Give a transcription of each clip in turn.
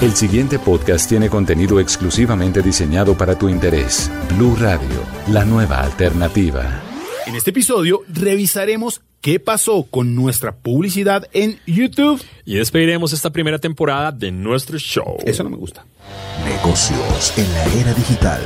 El siguiente podcast tiene contenido exclusivamente diseñado para tu interés. Blue Radio, la nueva alternativa. En este episodio revisaremos qué pasó con nuestra publicidad en YouTube. Y despediremos esta primera temporada de nuestro show. Eso no me gusta. Negocios en la era digital.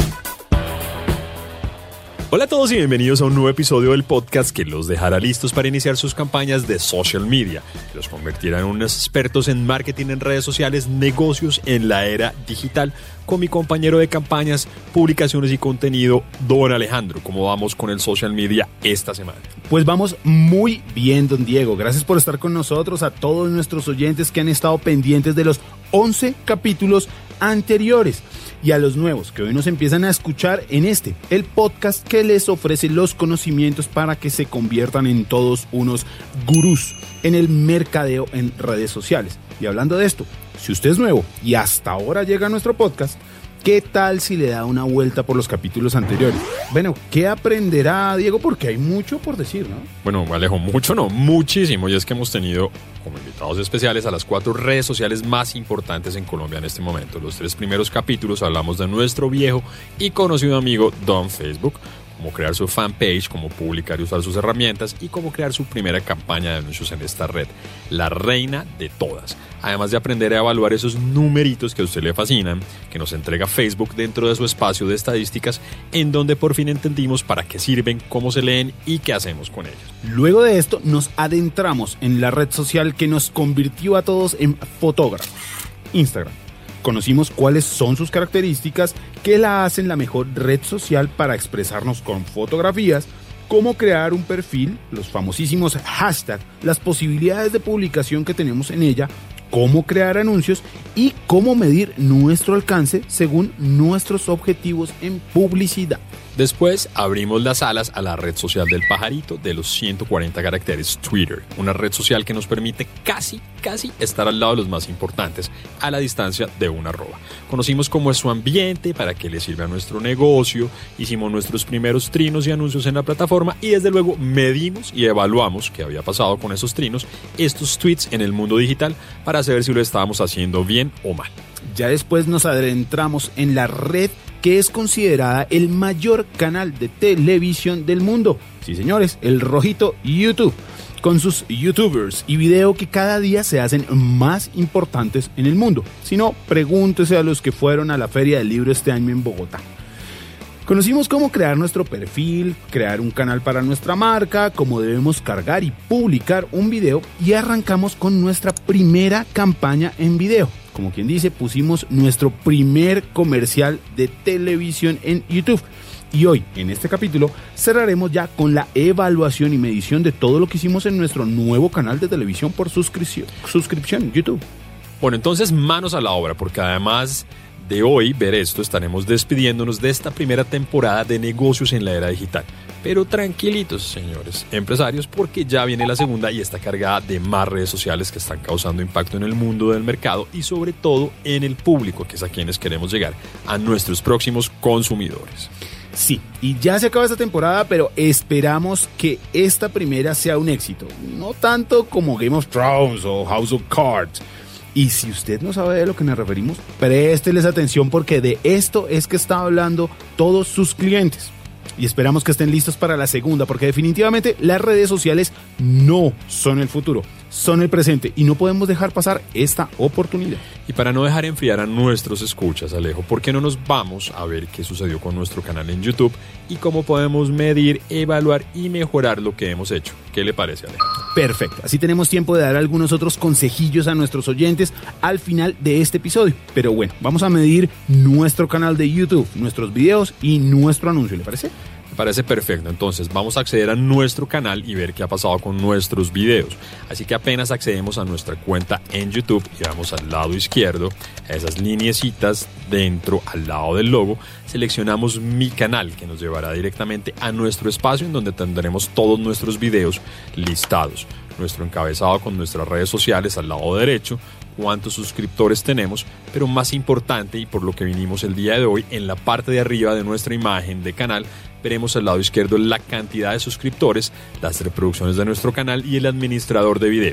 Hola a todos y bienvenidos a un nuevo episodio del podcast que los dejará listos para iniciar sus campañas de social media, que los convertirá en unos expertos en marketing en redes sociales, negocios en la era digital, con mi compañero de campañas, publicaciones y contenido, don Alejandro. ¿Cómo vamos con el social media esta semana? Pues vamos muy bien, don Diego. Gracias por estar con nosotros, a todos nuestros oyentes que han estado pendientes de los 11 capítulos anteriores y a los nuevos que hoy nos empiezan a escuchar en el podcast que les ofrece los conocimientos para que se conviertan en todos unos gurús en el mercadeo en redes sociales. Y hablando de esto, si usted es nuevo y hasta ahora llega a nuestro podcast, ¿qué tal si le da una vuelta por los capítulos anteriores? Bueno, ¿qué aprenderá, Diego? Porque hay mucho por decir, ¿no? Bueno, Alejo, mucho no, muchísimo. Y es que hemos tenido como invitados especiales a las 4 redes sociales más importantes en Colombia en este momento. Los 3 primeros capítulos hablamos de nuestro viejo y conocido amigo Don Facebook, cómo crear su fanpage, cómo publicar y usar sus herramientas y cómo crear su primera campaña de anuncios en esta red, la reina de todas. Además de aprender a evaluar esos numeritos que a usted le fascinan, que nos entrega Facebook dentro de su espacio de estadísticas, en donde por fin entendimos para qué sirven, cómo se leen y qué hacemos con ellos. Luego de esto nos adentramos en la red social que nos convirtió a todos en fotógrafos, Instagram. Conocimos cuáles son sus características que la hacen la mejor red social para expresarnos con fotografías, cómo crear un perfil, los famosísimos hashtags, las posibilidades de publicación que tenemos en ella, cómo crear anuncios y cómo medir nuestro alcance según nuestros objetivos en publicidad. Después abrimos las alas a la red social del pajarito de los 140 caracteres, Twitter, una red social que nos permite casi estar al lado de los más importantes, a la distancia de una arroba. Conocimos cómo es su ambiente, para qué le sirve a nuestro negocio, hicimos nuestros primeros trinos y anuncios en la plataforma y desde luego medimos y evaluamos qué había pasado con esos trinos, estos tweets en el mundo digital, para saber si lo estábamos haciendo bien o mal. Ya después nos adentramos en la red que es considerada el mayor canal de televisión del mundo. Sí, señores, el rojito YouTube, con sus youtubers y video que cada día se hacen más importantes en el mundo. Si no, pregúntese a los que fueron a la Feria del Libro este año en Bogotá. Conocimos cómo crear nuestro perfil, crear un canal para nuestra marca, cómo debemos cargar y publicar un video y arrancamos con nuestra primera campaña en video. Como quien dice, pusimos nuestro primer comercial de televisión en YouTube. Y hoy, en este capítulo, cerraremos ya con la evaluación y medición de todo lo que hicimos en nuestro nuevo canal de televisión por suscripción en YouTube. Bueno, entonces manos a la obra, porque además de hoy ver esto, estaremos despidiéndonos de esta primera temporada de negocios en la era digital. Pero tranquilitos, señores empresarios, porque ya viene la segunda y está cargada de más redes sociales que están causando impacto en el mundo del mercado y sobre todo en el público, que es a quienes queremos llegar, a nuestros próximos consumidores. Sí, y ya se acaba esta temporada, pero esperamos que esta primera sea un éxito. No tanto como Game of Thrones o House of Cards. Y si usted no sabe de lo que nos referimos, présteles atención porque de esto es que están hablando todos sus clientes. Y esperamos que estén listos para la segunda, porque definitivamente las redes sociales no son el futuro, son el presente y no podemos dejar pasar esta oportunidad. Y para no dejar enfriar a nuestros escuchas, Alejo, ¿por qué no nos vamos a ver qué sucedió con nuestro canal en YouTube y cómo podemos medir, evaluar y mejorar lo que hemos hecho? ¿Qué le parece, Alejo? Perfecto, así tenemos tiempo de dar algunos otros consejillos a nuestros oyentes al final de este episodio. Pero bueno, vamos a medir nuestro canal de YouTube, nuestros videos y nuestro anuncio, ¿le parece? Me parece perfecto. Entonces vamos a acceder a nuestro canal y ver qué ha pasado con nuestros videos. Así que apenas accedemos a nuestra cuenta en YouTube y vamos al lado izquierdo, a esas lineecitas dentro, al lado del logo, seleccionamos Mi Canal, que nos llevará directamente a nuestro espacio en donde tendremos todos nuestros videos listados. Nuestro encabezado con nuestras redes sociales al lado derecho, cuántos suscriptores tenemos, pero más importante y por lo que vinimos el día de hoy, en la parte de arriba de nuestra imagen de canal, veremos al lado izquierdo la cantidad de suscriptores, las reproducciones de nuestro canal y el administrador de videos.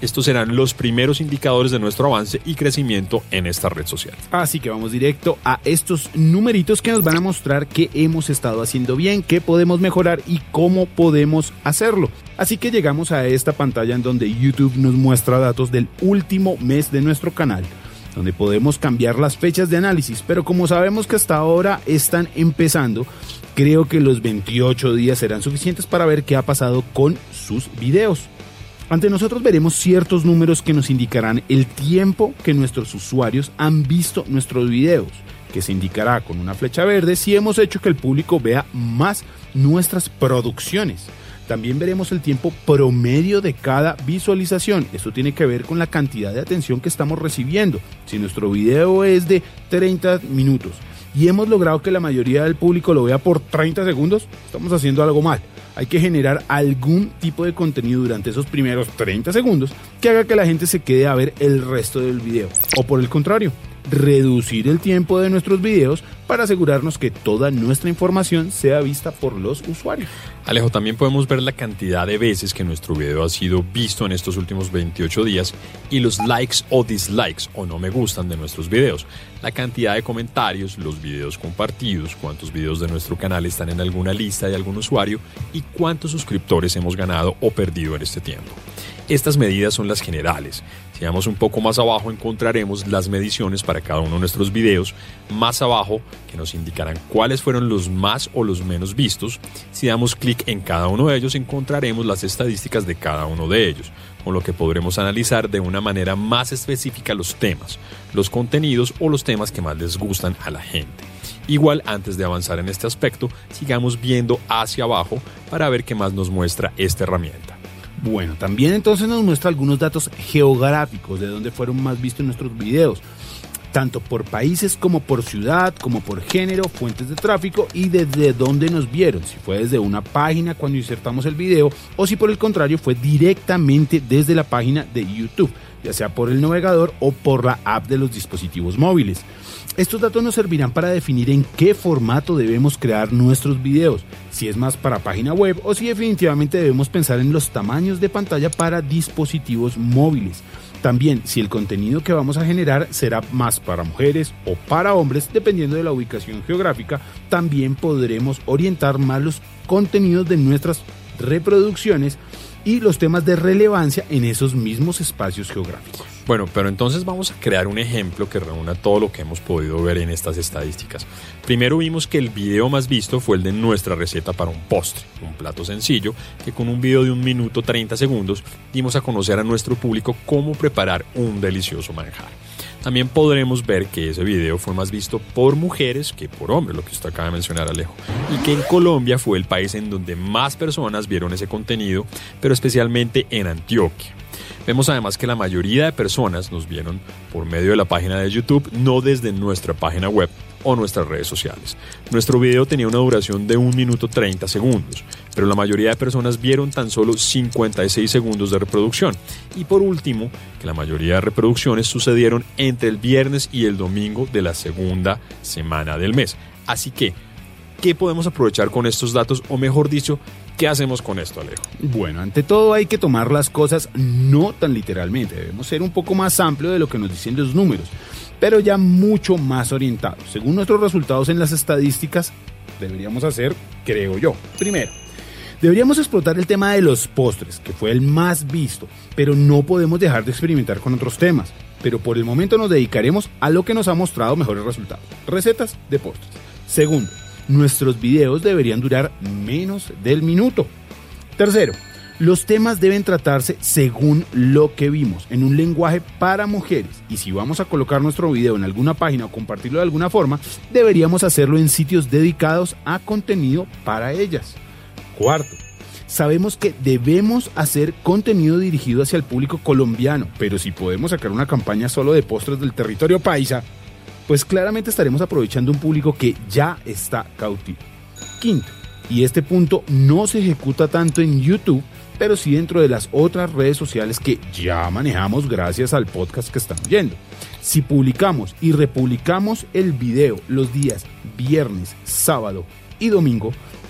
Estos serán los primeros indicadores de nuestro avance y crecimiento en esta red social. Así que vamos directo a estos numeritos que nos van a mostrar qué hemos estado haciendo bien, qué podemos mejorar y cómo podemos hacerlo. Así que llegamos a esta pantalla en donde YouTube nos muestra datos del último mes de nuestro canal, donde podemos cambiar las fechas de análisis, pero como sabemos que hasta ahora están empezando, creo que los 28 días serán suficientes para ver qué ha pasado con sus videos. Ante nosotros veremos ciertos números que nos indicarán el tiempo que nuestros usuarios han visto nuestros videos, que se indicará con una flecha verde si hemos hecho que el público vea más nuestras producciones. También veremos el tiempo promedio de cada visualización. Esto tiene que ver con la cantidad de atención que estamos recibiendo. Si nuestro video es de 30 minutos y hemos logrado que la mayoría del público lo vea por 30 segundos, estamos haciendo algo mal. Hay que generar algún tipo de contenido durante esos primeros 30 segundos que haga que la gente se quede a ver el resto del video. O por el contrario, reducir el tiempo de nuestros videos para asegurarnos que toda nuestra información sea vista por los usuarios. Alejo, también podemos ver la cantidad de veces que nuestro video ha sido visto en estos últimos 28 días y los likes o dislikes o no me gustan de nuestros videos, la cantidad de comentarios, los videos compartidos, cuántos videos de nuestro canal están en alguna lista de algún usuario y cuántos suscriptores hemos ganado o perdido en este tiempo. Estas medidas son las generales. Si vamos un poco más abajo encontraremos las mediciones para cada uno de nuestros videos, más abajo que nos indicarán cuáles fueron los más o los menos vistos. Si damos clic en cada uno de ellos encontraremos las estadísticas de cada uno de ellos, con lo que podremos analizar de una manera más específica los temas, los contenidos o los temas que más les gustan a la gente. Igual, antes de avanzar en este aspecto, sigamos viendo hacia abajo para ver qué más nos muestra esta herramienta. Bueno, también entonces nos muestra algunos datos geográficos de dónde fueron más vistos nuestros videos, tanto por países como por ciudad, como por género, fuentes de tráfico y desde dónde nos vieron, si fue desde una página cuando insertamos el video o si por el contrario fue directamente desde la página de YouTube, ya sea por el navegador o por la app de los dispositivos móviles. Estos datos nos servirán para definir en qué formato debemos crear nuestros videos, si es más para página web o si definitivamente debemos pensar en los tamaños de pantalla para dispositivos móviles. También si el contenido que vamos a generar será más para mujeres o para hombres, dependiendo de la ubicación geográfica, también podremos orientar más los contenidos de nuestras reproducciones y los temas de relevancia en esos mismos espacios geográficos. Bueno, pero entonces vamos a crear un ejemplo que reúna todo lo que hemos podido ver en estas estadísticas. Primero vimos que el video más visto fue el de nuestra receta para un postre, un plato sencillo, que con un video de 1 minuto 30 segundos dimos a conocer a nuestro público cómo preparar un delicioso manjar. También podremos ver que ese video fue más visto por mujeres que por hombres, lo que usted acaba de mencionar, Alejo, y que en Colombia fue el país en donde más personas vieron ese contenido, pero especialmente en Antioquia. Vemos además que la mayoría de personas nos vieron por medio de la página de YouTube, no desde nuestra página web o nuestras redes sociales. Nuestro video tenía una duración de 1 minuto 30 segundos, pero la mayoría de personas vieron tan solo 56 segundos de reproducción. Y por último, que la mayoría de reproducciones sucedieron entre el viernes y el domingo de la segunda semana del mes. Así que, ¿qué podemos aprovechar con estos datos? O mejor dicho, ¿qué hacemos con esto, Alejo? Bueno, ante todo hay que tomar las cosas no tan literalmente. Debemos ser un poco más amplio de lo que nos dicen los números, pero ya mucho más orientados. Según nuestros resultados en las estadísticas, deberíamos hacer, creo yo. Primero, deberíamos explotar el tema de los postres, que fue el más visto, pero no podemos dejar de experimentar con otros temas. Pero por el momento nos dedicaremos a lo que nos ha mostrado mejores resultados: recetas de postres. Segundo, nuestros videos deberían durar menos del minuto. Tercero, los temas deben tratarse según lo que vimos, en un lenguaje para mujeres. Y si vamos a colocar nuestro video en alguna página o compartirlo de alguna forma, deberíamos hacerlo en sitios dedicados a contenido para ellas. Cuarto, sabemos que debemos hacer contenido dirigido hacia el público colombiano, pero si podemos sacar una campaña solo de postres del territorio paisa, pues claramente estaremos aprovechando un público que ya está cautivo. Quinto, y este punto no se ejecuta tanto en YouTube, pero sí dentro de las otras redes sociales que ya manejamos gracias al podcast que están viendo. Si publicamos y republicamos el video los días viernes, sábado y domingo,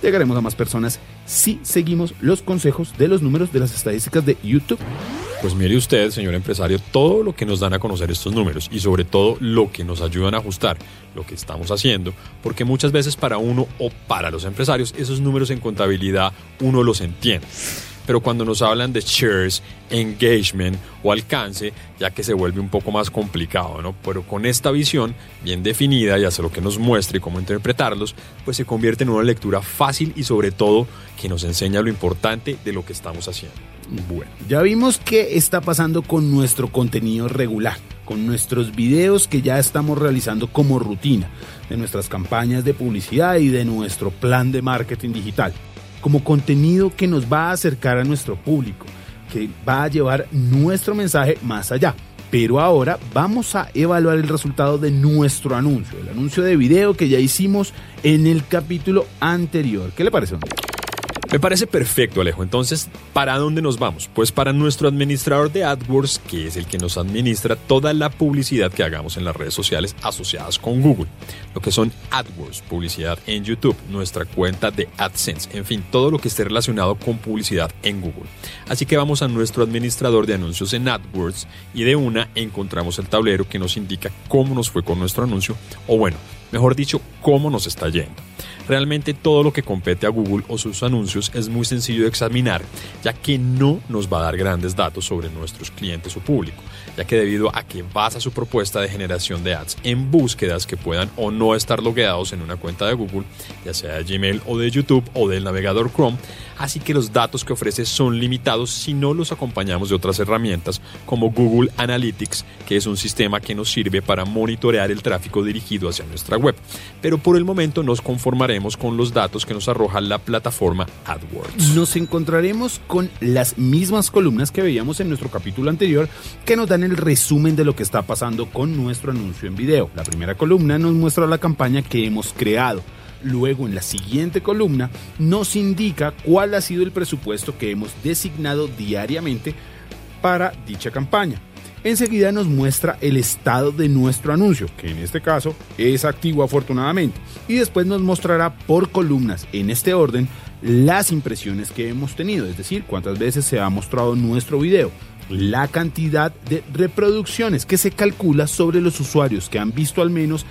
llegaremos a más personas si seguimos los consejos de los números de las estadísticas de YouTube. Pues mire usted, señor empresario, todo lo que nos dan a conocer estos números y sobre todo lo que nos ayudan a ajustar lo que estamos haciendo, porque muchas veces para uno o para los empresarios esos números en contabilidad uno los entiende. Pero cuando nos hablan de shares, engagement o alcance, ya que se vuelve un poco más complicado, ¿no? Pero con esta visión bien definida y hacer lo que nos muestre y cómo interpretarlos, pues se convierte en una lectura fácil y sobre todo que nos enseña lo importante de lo que estamos haciendo. Bueno, ya vimos qué está pasando con nuestro contenido regular, con nuestros videos que ya estamos realizando como rutina, de nuestras campañas de publicidad y de nuestro plan de marketing digital, como contenido que nos va a acercar a nuestro público, que va a llevar nuestro mensaje más allá. Pero ahora vamos a evaluar el resultado de nuestro anuncio, el anuncio de video que ya hicimos en el capítulo anterior. ¿Qué le parece, hombre? Me parece perfecto, Alejo. Entonces, ¿para dónde nos vamos? Pues para nuestro administrador de AdWords, que es el que nos administra toda la publicidad que hagamos en las redes sociales asociadas con Google. Lo que son AdWords, publicidad en YouTube, nuestra cuenta de AdSense, en fin, todo lo que esté relacionado con publicidad en Google. Así que vamos a nuestro administrador de anuncios en AdWords y de una encontramos el tablero que nos indica cómo nos fue con nuestro anuncio, o bueno, mejor dicho, cómo nos está yendo. Realmente todo lo que compete a Google o sus anuncios es muy sencillo de examinar, ya que no nos va a dar grandes datos sobre nuestros clientes o público, ya que debido a que basa su propuesta de generación de ads en búsquedas que puedan o no estar logueados en una cuenta de Google, ya sea de Gmail o de YouTube o del navegador Chrome, así que los datos que ofrece son limitados si no los acompañamos de otras herramientas como Google Analytics, que es un sistema que nos sirve para monitorear el tráfico dirigido hacia nuestra web. Pero por el momento nos conformaremos con los datos que nos arroja la plataforma AdWords. Nos encontraremos con las mismas columnas que veíamos en nuestro capítulo anterior, que nos dan el resumen de lo que está pasando con nuestro anuncio en video. La primera columna nos muestra la campaña que hemos creado. Luego, en la siguiente columna, nos indica cuál ha sido el presupuesto que hemos designado diariamente para dicha campaña. Enseguida nos muestra el estado de nuestro anuncio, que en este caso es activo afortunadamente, y después nos mostrará por columnas, en este orden, las impresiones que hemos tenido, es decir, cuántas veces se ha mostrado nuestro video, la cantidad de reproducciones que se calcula sobre los usuarios que han visto al menos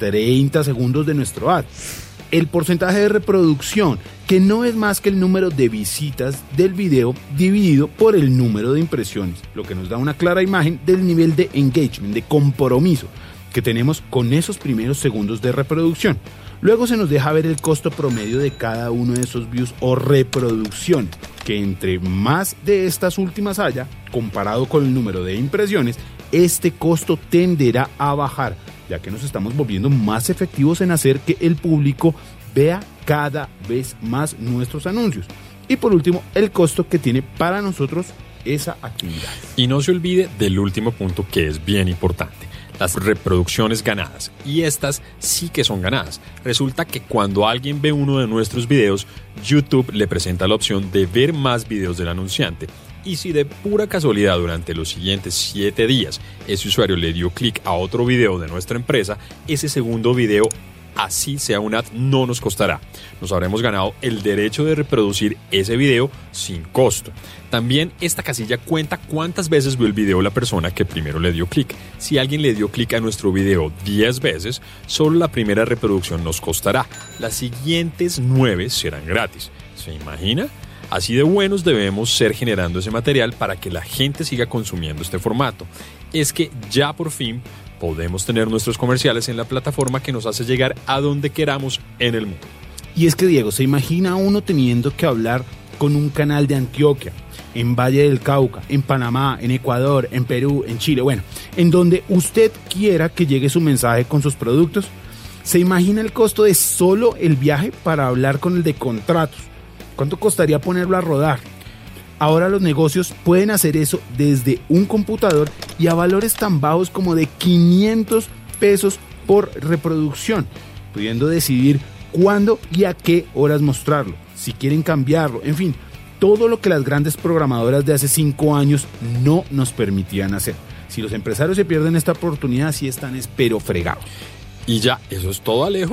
30 segundos de nuestro ad, el porcentaje de reproducción, que no es más que el número de visitas del video dividido por el número de impresiones, lo que nos da una clara imagen del nivel de engagement, de compromiso que tenemos con esos primeros segundos de reproducción. Luego se nos deja ver el costo promedio de cada uno de esos views o reproducciones, que entre más de estas últimas haya, comparado con el número de impresiones, este costo tenderá a bajar, ya que nos estamos volviendo más efectivos en hacer que el público vea cada vez más nuestros anuncios. Y por último, el costo que tiene para nosotros esa actividad. Y no se olvide del último punto, que es bien importante: las reproducciones ganadas. Y estas sí que son ganadas. Resulta que cuando alguien ve uno de nuestros videos, YouTube le presenta la opción de ver más videos del anunciante. Y si de pura casualidad durante los siguientes 7 días ese usuario le dio clic a otro video de nuestra empresa, ese segundo video, así sea un ad, no nos costará. Nos habremos ganado el derecho de reproducir ese video sin costo. También esta casilla cuenta cuántas veces vio el video la persona que primero le dio clic. Si alguien le dio clic a nuestro video 10 veces, solo la primera reproducción nos costará. Las siguientes 9 serán gratis. ¿Se imagina? Así de buenos debemos ser generando ese material para que la gente siga consumiendo este formato. Es que ya por fin podemos tener nuestros comerciales en la plataforma que nos hace llegar a donde queramos en el mundo. Y es que, Diego, ¿se imagina uno teniendo que hablar con un canal de Antioquia, en Valle del Cauca, en Panamá, en Ecuador, en Perú, en Chile, bueno, en donde usted quiera que llegue su mensaje con sus productos? ¿Se imagina el costo de solo el viaje para hablar con el de contratos? ¿Cuánto costaría ponerlo a rodar? Ahora los negocios pueden hacer eso desde un computador y a valores tan bajos como de 500 pesos por reproducción, pudiendo decidir cuándo y a qué horas mostrarlo, si quieren cambiarlo, en fin, todo lo que las grandes programadoras de hace 5 años no nos permitían hacer. Si los empresarios se pierden esta oportunidad, sí están pero fregados. Y ya, ¿eso es todo, Alejo?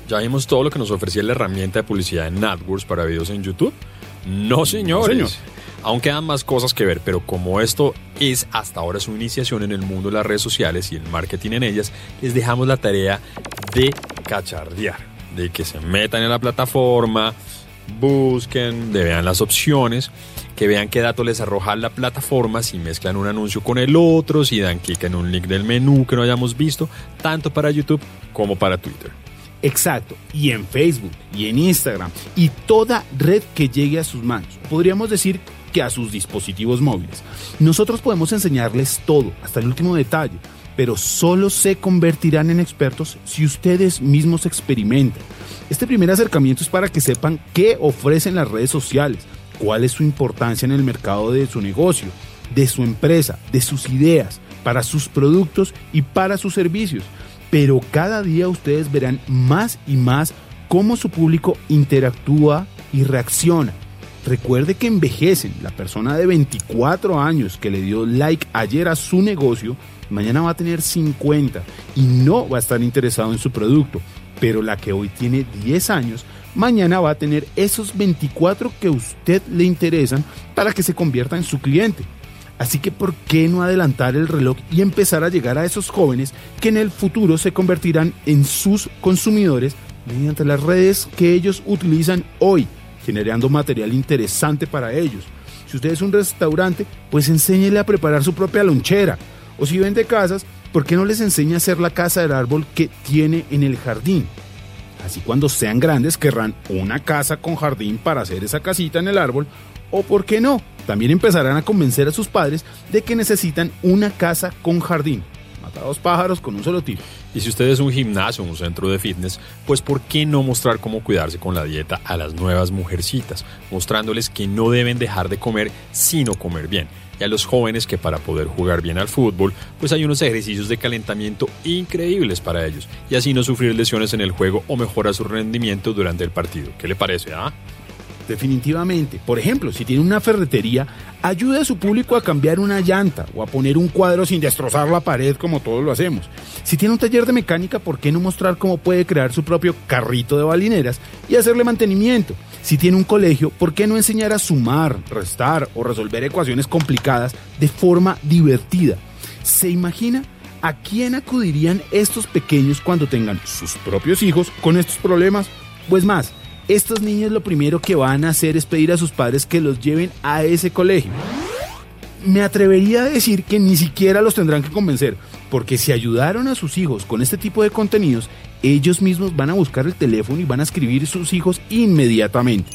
¿Ya vimos todo lo que nos ofrecía la herramienta de publicidad en AdWords para videos en YouTube? No, señores. No, señor. Aún quedan más cosas que ver, pero como esto es hasta ahora su iniciación en el mundo de las redes sociales y el marketing en ellas, les dejamos la tarea de cachardear, de que se metan en la plataforma, busquen, de vean las opciones, que vean qué datos les arroja la plataforma, si mezclan un anuncio con el otro, si dan clic en un link del menú que no hayamos visto, tanto para YouTube como para Twitter. Exacto, y en Facebook, y en Instagram, y toda red que llegue a sus manos. Podríamos decir que a sus dispositivos móviles. Nosotros podemos enseñarles todo, hasta el último detalle, pero solo se convertirán en expertos si ustedes mismos experimentan. Este primer acercamiento es para que sepan qué ofrecen las redes sociales, cuál es su importancia en el mercado de su negocio, de su empresa, de sus ideas, para sus productos y para sus servicios. Pero cada día ustedes verán más y más cómo su público interactúa y reacciona. Recuerde que envejecen. La persona de 24 años que le dio like ayer a su negocio, mañana va a tener 50 y no va a estar interesado en su producto. Pero la que hoy tiene 10 años, mañana va a tener esos 24 que a usted le interesan para que se convierta en su cliente. Así que ¿por qué no adelantar el reloj y empezar a llegar a esos jóvenes que en el futuro se convertirán en sus consumidores mediante las redes que ellos utilizan hoy, generando material interesante para ellos? Si usted es un restaurante, pues enséñele a preparar su propia lonchera. O si vende casas, ¿por qué no les enseña a hacer la casa del árbol que tiene en el jardín? Así cuando sean grandes querrán una casa con jardín para hacer esa casita en el árbol. O ¿por qué no? También empezarán a convencer a sus padres de que necesitan una casa con jardín. Mata a dos pájaros con un solo tiro. Y si usted es un gimnasio o un centro de fitness, pues ¿por qué no mostrar cómo cuidarse con la dieta a las nuevas mujercitas? Mostrándoles que no deben dejar de comer sino comer bien. Y a los jóvenes que para poder jugar bien al fútbol, pues hay unos ejercicios de calentamiento increíbles para ellos. Y así no sufrir lesiones en el juego o mejorar su rendimiento durante el partido. ¿Qué le parece, Definitivamente. Por ejemplo, si tiene una ferretería, ayude a su público a cambiar una llanta o a poner un cuadro sin destrozar la pared como todos lo hacemos. Si tiene un taller de mecánica, ¿por qué no mostrar cómo puede crear su propio carrito de balineras y hacerle mantenimiento? Si tiene un colegio, ¿por qué no enseñar a sumar, restar o resolver ecuaciones complicadas de forma divertida? ¿Se imagina a quién acudirían estos pequeños cuando tengan sus propios hijos con estos problemas? Pues más, estos niños lo primero que van a hacer es pedir a sus padres que los lleven a ese colegio. Me atrevería a decir que ni siquiera los tendrán que convencer, porque si ayudaron a sus hijos con este tipo de contenidos, ellos mismos van a buscar el teléfono y van a escribir sus hijos inmediatamente.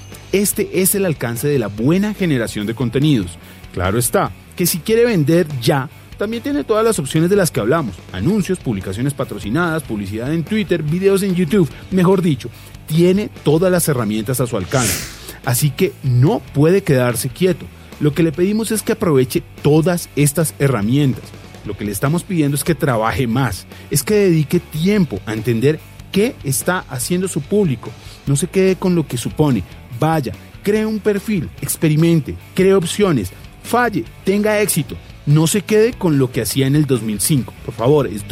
Este es el alcance de la buena generación de contenidos. Claro está, que si quiere vender ya, también tiene todas las opciones de las que hablamos: anuncios, publicaciones patrocinadas, publicidad en Twitter, videos en YouTube, mejor dicho, tiene todas las herramientas a su alcance. Así que no puede quedarse quieto. Lo que le pedimos es que aproveche todas estas herramientas. Lo que le estamos pidiendo es que trabaje más, es que dedique tiempo a entender qué está haciendo su público. No se quede con lo que supone. Vaya, cree un perfil, experimente, cree opciones, falle, tenga éxito. No se quede con lo que hacía en el 2005. Por favor, es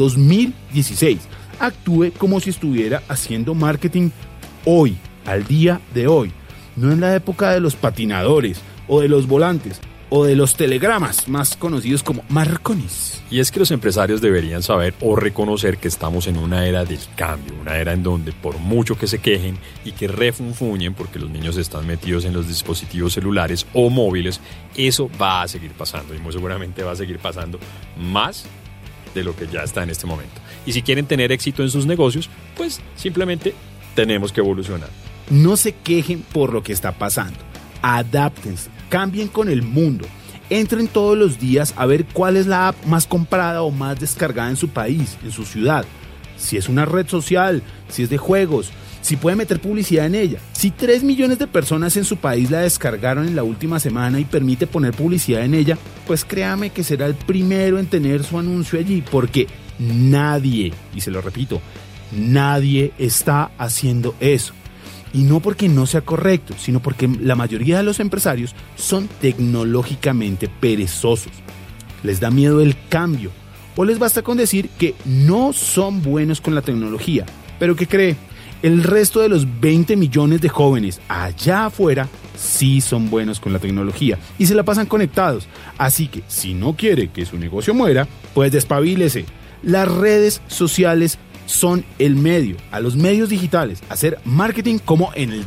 2016. Actúe como si estuviera haciendo marketing hoy, al día de hoy. No en la época de los patinadores, o de los volantes, o de los telegramas, más conocidos como marcones. Y es que los empresarios deberían saber o reconocer que estamos en una era del cambio, una era en donde por mucho que se quejen y que refunfuñen porque los niños están metidos en los dispositivos celulares o móviles, eso va a seguir pasando y muy seguramente va a seguir pasando más de lo que ya está en este momento. Y si quieren tener éxito en sus negocios, pues simplemente tenemos que evolucionar. No se quejen por lo que está pasando. Adáptense, cambien con el mundo. Entren todos los días a ver cuál es la app más comprada o más descargada en su país, en su ciudad. Si es una red social, si es de juegos, si puede meter publicidad en ella. Si 3 millones de personas en su país la descargaron en la última semana y permite poner publicidad en ella, pues créame que será el primero en tener su anuncio allí, porque nadie, y se lo repito, nadie está haciendo eso. Y no porque no sea correcto, sino porque la mayoría de los empresarios son tecnológicamente perezosos. Les da miedo el cambio, o les basta con decir que no son buenos con la tecnología. Pero ¿qué cree? El resto de los 20 millones de jóvenes allá afuera sí son buenos con la tecnología y se la pasan conectados. Así que si no quiere que su negocio muera, pues despabilese. Las redes sociales son el medio, a los medios digitales, hacer marketing como en el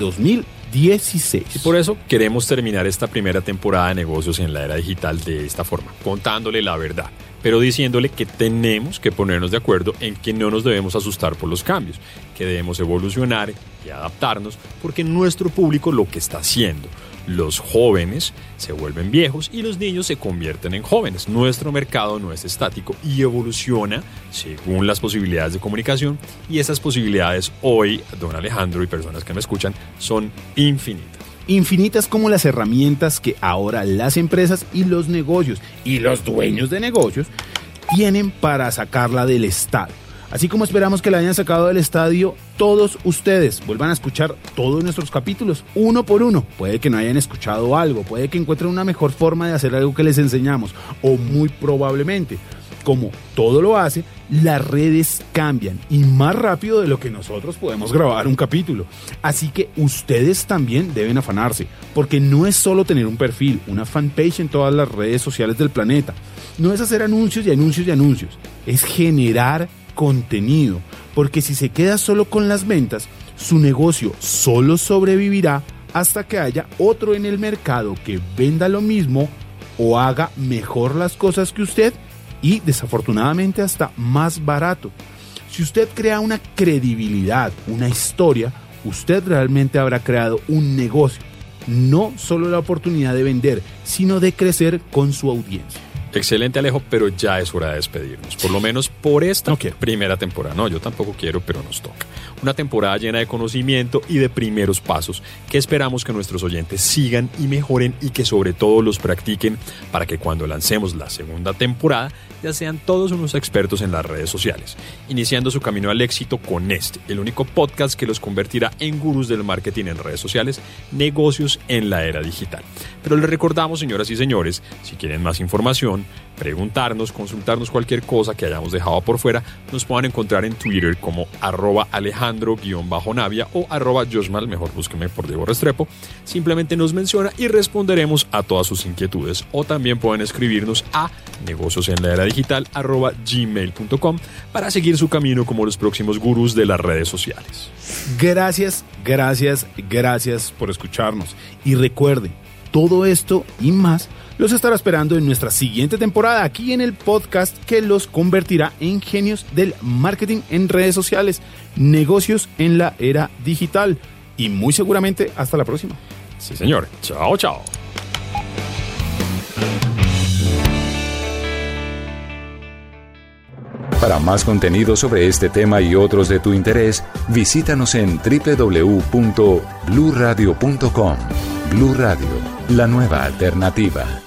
2016. Y por eso queremos terminar esta primera temporada de Negocios en la Era Digital de esta forma, contándole la verdad, pero diciéndole que tenemos que ponernos de acuerdo en que no nos debemos asustar por los cambios, que debemos evolucionar y adaptarnos, porque nuestro público lo que está haciendo. Los jóvenes se vuelven viejos y los niños se convierten en jóvenes. Nuestro mercado no es estático y evoluciona según las posibilidades de comunicación, y esas posibilidades hoy, don Alejandro y personas que me escuchan, son infinitas. Infinitas como las herramientas que ahora las empresas y los negocios y los dueños de negocios tienen para sacarla del estadio. Así como esperamos que la hayan sacado del estadio, todos ustedes vuelvan a escuchar todos nuestros capítulos, uno por uno. Puede que no hayan escuchado algo, puede que encuentren una mejor forma de hacer algo que les enseñamos, o muy probablemente, como todo lo hace, las redes cambian y más rápido de lo que nosotros podemos grabar un capítulo. Así que ustedes también deben afanarse, porque no es solo tener un perfil, una fanpage en todas las redes sociales del planeta. No es hacer anuncios y anuncios y anuncios, es generar contenido, porque si se queda solo con las ventas, su negocio solo sobrevivirá hasta que haya otro en el mercado que venda lo mismo o haga mejor las cosas que usted, y desafortunadamente hasta más barato. Si usted crea una credibilidad, una historia, usted realmente habrá creado un negocio, no solo la oportunidad de vender, sino de crecer con su audiencia. Excelente, Alejo, pero ya es hora de despedirnos, por lo menos por esta primera temporada. No, yo tampoco quiero, pero nos toca. Una temporada llena de conocimiento y de primeros pasos que esperamos que nuestros oyentes sigan y mejoren, y que sobre todo los practiquen, para que cuando lancemos la segunda temporada ya sean todos unos expertos en las redes sociales, iniciando su camino al éxito con el único podcast que los convertirá en gurús del marketing en redes sociales, Negocios en la Era Digital. Pero les recordamos, señoras y señores, si quieren más información, preguntarnos, consultarnos cualquier cosa que hayamos dejado por fuera, nos puedan encontrar en Twitter como @Alejandro_Navia o @Josmal, mejor búsquenme por Diego Restrepo. Simplemente nos menciona y responderemos a todas sus inquietudes. O también pueden escribirnos a negociosenlaeradigital@gmail.com para seguir su camino como los próximos gurús de las redes sociales. Gracias por escucharnos. Y recuerden, todo esto y más los estará esperando en nuestra siguiente temporada aquí en el podcast que los convertirá en genios del marketing en redes sociales, Negocios en la Era Digital. Y muy seguramente hasta la próxima. Sí, señor. Chao, chao. Para más contenido sobre este tema y otros de tu interés, visítanos en www.bluradio.com. Blu Radio, la nueva alternativa.